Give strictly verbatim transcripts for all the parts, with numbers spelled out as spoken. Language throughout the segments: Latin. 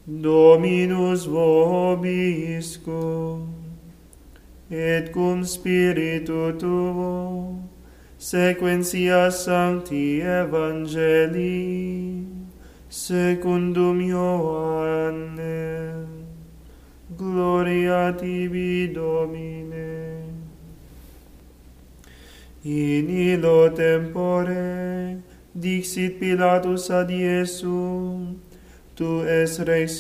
Dominus vobiscum, et cum spiritu tuo, sequentia sancti evangelii, secundum Ioannem. Gloria tibi, Domine. In illo tempore dixit Pilatus ad Iesum: Tu es rex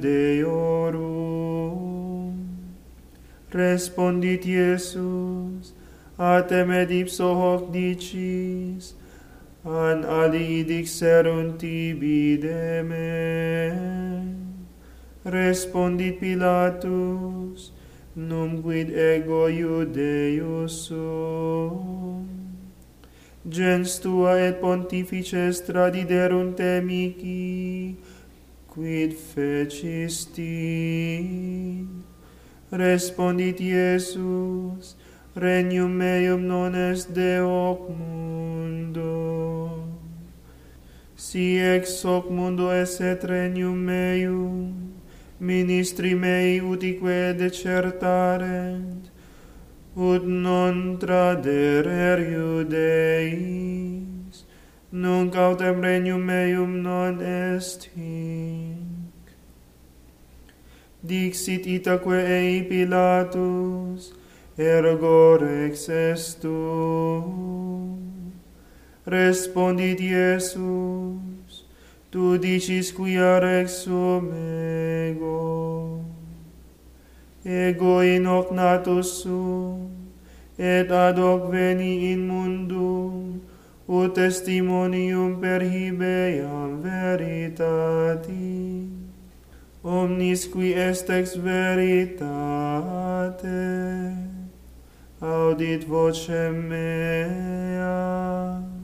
Iudeorum. Respondit Iesus: Atem et ipso hoc dicis, an alii dixerunt tibi de me. Respondit Pilatus: Numquid ego Iudeus sum. Gens tua et pontifices tradiderunt te mihi, quid fecisti? Respondit Iesus: Regnum meum non est de hoc mundo. Si ex hoc mundo esset regnum meum, ministri mei utique decertarent, ut non traderer Iudeis, nunc autem regnum meum non est hic. Dixit itaque ei Pilatus: Ergo rex est tu. Respondit Iesus: Tu dicis quia rex sum ego. Ego in hoc natus sum, et ad hoc veni in mundum, ut testimonium perhibeam veritati. Omnis qui est ex veritate, audit vocem mea.